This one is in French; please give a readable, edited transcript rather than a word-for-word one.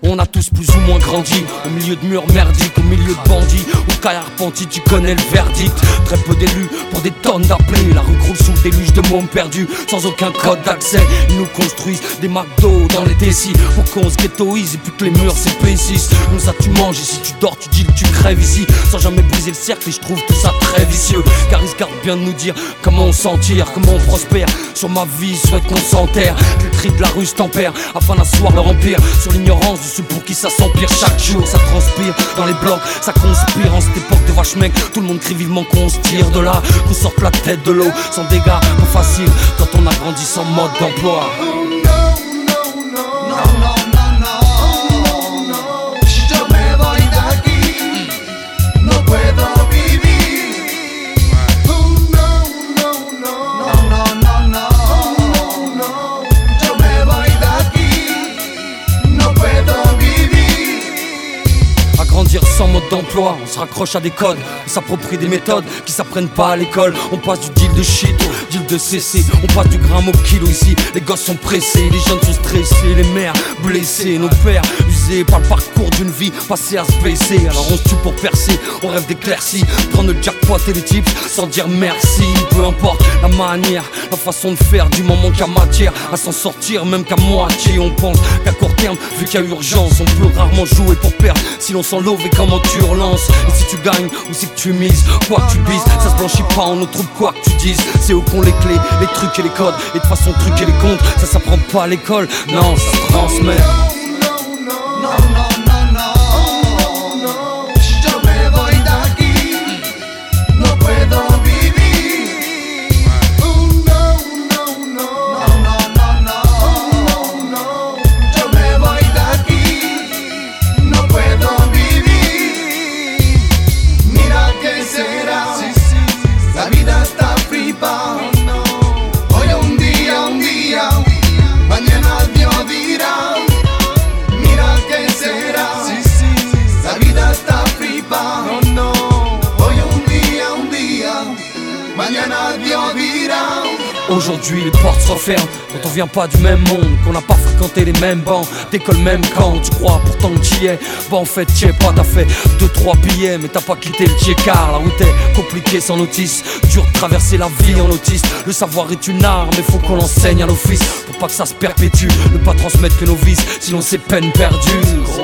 On a tous plus ou moins grandi au milieu de murs merdiques, au milieu de bandits, ou carrière repentis, tu connais le verdict. Très peu d'élus pour des tonnes d'appelés. La rue croule sous le déluge de mômes perdus, sans aucun code d'accès. Ils nous construisent des McDo dans les Tessis pour qu'on se ghettoise et puis que les murs s'épaississent. Nous ça tu manges et si tu dors tu dis que tu crèves ici, sans jamais briser le cercle, et je trouve tout ça très vicieux. Car ils se gardent bien de nous dire comment on s'en tire, comment on prospère. Sur ma vie, souhaite qu'on s'enterre, que le cri de la rue se tempère afin d'asseoir leur empire sur l'ignorance de ceux pour qui ça s'empire. Chaque jour ça transpire dans les blocs, ça conspire en cette époque de vache mec. Tout le monde crie vivement qu'on se tire de là, qu'on sorte la tête de l'eau, sans dégâts, pas facile quand on a grandi sans mode d'emploi. Grandir sans mode d'emploi, on se raccroche à des codes, on s'approprie des méthodes qui s'apprennent pas à l'école. On passe du deal de shit au deal de CC, on passe du gramme au kilo ici. Les gosses sont pressés, les jeunes sont stressés, les mères blessées, nos pères usés par le parcours d'une vie passée à se baisser. Alors on se tue pour percer, on rêve d'éclaircies, prendre le jackpot et les tips sans dire merci. Peu importe la manière, la façon de faire, du moment qu'il y a matière à s'en sortir, même qu'à moitié. On pense qu'à court terme, vu qu'il y a urgence, on peut rarement jouer pour perdre si l'on s'en et comment tu relances. Et si tu gagnes ou si que tu mises, quoi que tu bises, ça se blanchit pas en eau trouble, quoi que tu dises. C'est eux qu'on les clés, les trucs et les codes. Et de façon truc et les comptes, ça s'apprend pas à l'école, non, ça se transmet. La vida está flipa. Hoy un día, mañana Dios dirá. Mira qué será. La vida está flipa. Hoy un día, mañana Dios dirá. Aujourd'hui les portes se referment quand on vient pas du même monde, qu'on n'a pas fréquenté les mêmes bancs, d'école même camp. Tu crois pourtant que t'y es, bah en fait t'y es pas. T'as fait 2-3 billets mais t'as pas quitté le car la route est compliquée sans notice. Dur de traverser la vie en autiste. Le savoir est une arme mais faut qu'on l'enseigne à l'office, pour pas que ça se perpétue. Ne pas transmettre que nos vices, sinon c'est peine perdue.